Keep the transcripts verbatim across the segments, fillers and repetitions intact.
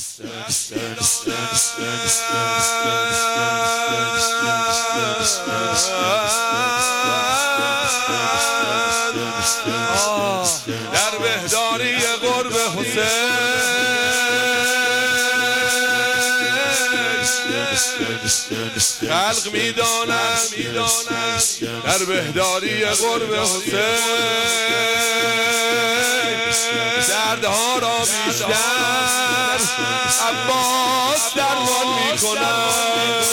در بهداری قرب حسین خلق میدانند در بهداری قرب حسین دردها را بیشتر عباس درمان میکند.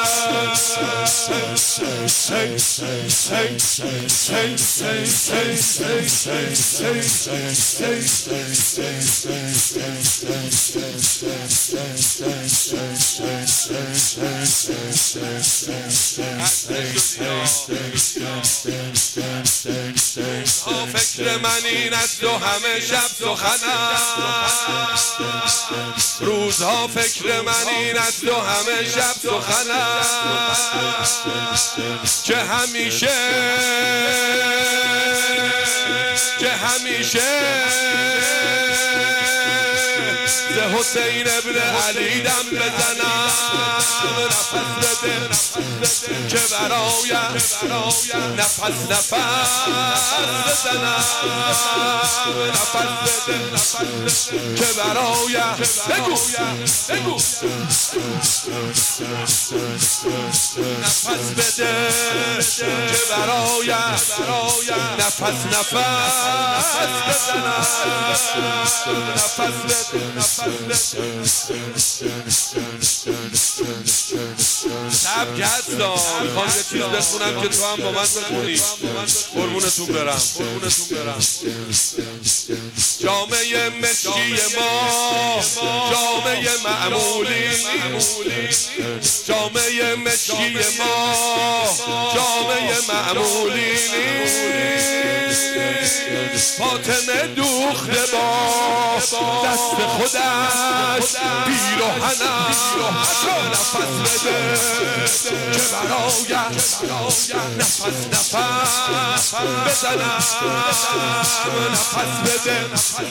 فکر من این است و همه شب سخنم، روزها فکر من این است و همه شب سخنم، که همیشه که همیشه ز حسین ابن علی دم بزنم، نفس بده که برایم نفس نفس بزنم، نفس بده که برایم بگو بگو نفس بده که برایم نفس نفس بزنم، نفس بده شب کستا میخوام یه چیز بخونم که تو هم با من بخونی. قربونتون برم قربونتون برم. جامعه مشکی ما جامعه معمولی، جامعه مشکی ما جامعه معمولی، فاطمه دوخته با دست خودش پیراهنم، نفس بده که برایم نفس نفس بزنم، نفس بده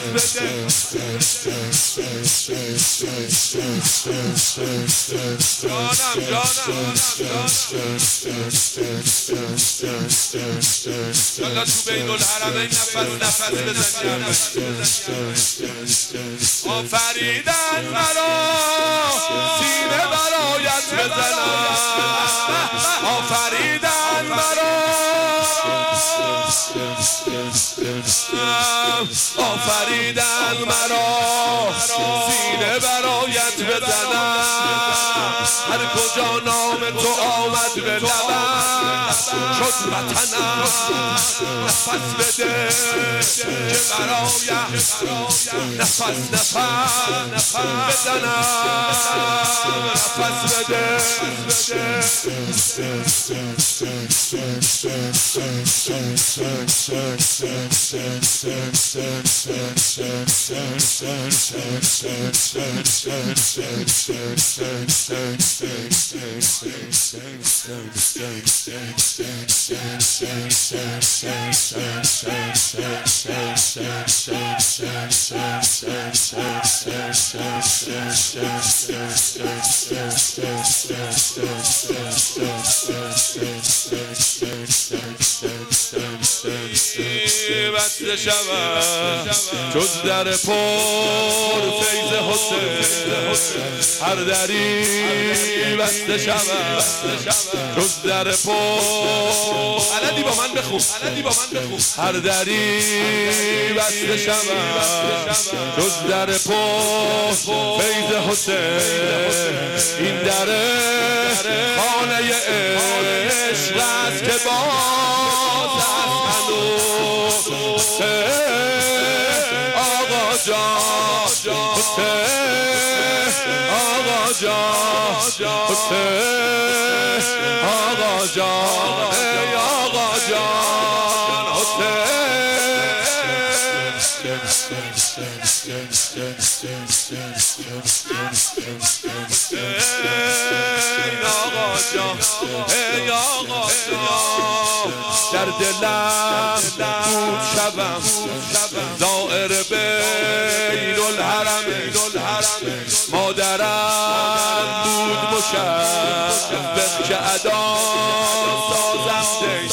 جانم جانم یالا تو بین الحرمین نفس نفس بزنیم. آفریدن مرا سینه برایت بزنم، آفریدن مرا آفریدن مرا سینه برایت بزنم، هر کجا نام تو آمد به لبم شد وطنم، نفس بده که برایم نفس نفس بزنم، نفس بده بسته شود جز در پر فیض حسین، هر دری بسته شود جز در پر علدی با من بخون علدی با من بخون هر دری بسته شود جز در پر فیض حسین، این در خانه عشق است که باز است هنوز آقا جان آقا جان آقا جان آقا جان حسین آقا جان ای آقا جان در دلم بود شبم زائر بین الحرم مادرم بود مشبق که ادا سازم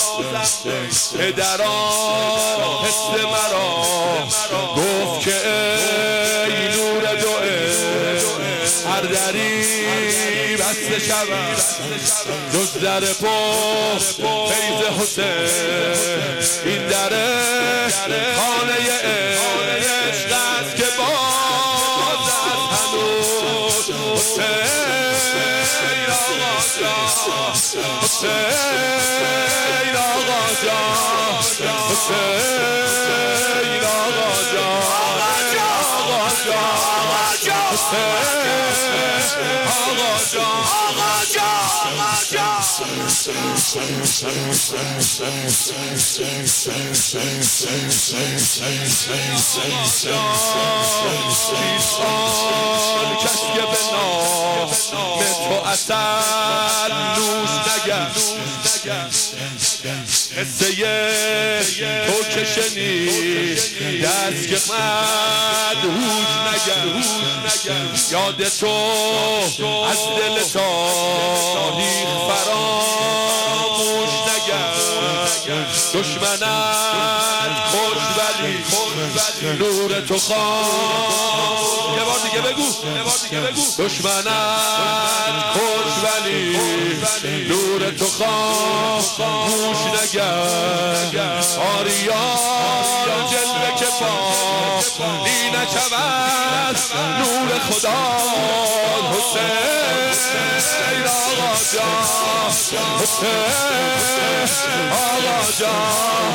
پدران حس مرا گفت که ای نور دوئه هر دری بسته شود جز در پشت فیض حسین این در خانه عشق است که باز از هنوز حسین آقا جان حسین آقا جان حسین آقا جان آقا جان حسین آقا جان آقا جان آن کس که به نام تو اصل نوش نگرد قصه تو که شنید دست که مدهوش نگرد یاد تو از دل تاریخ فراموش نگرد دشمنت خوش ولی نور تو خام یه بار دیگه بگو یه بار دیگه بگو دشمنت خوش ولی نور تو خاموش نگرد آریان جلوه که پا اینک عوض نور خدا حسین آقا جان حسین آقا جان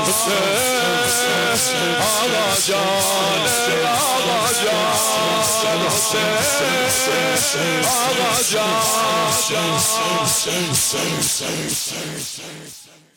حسین آقا جان آقا جان حسین آقا جان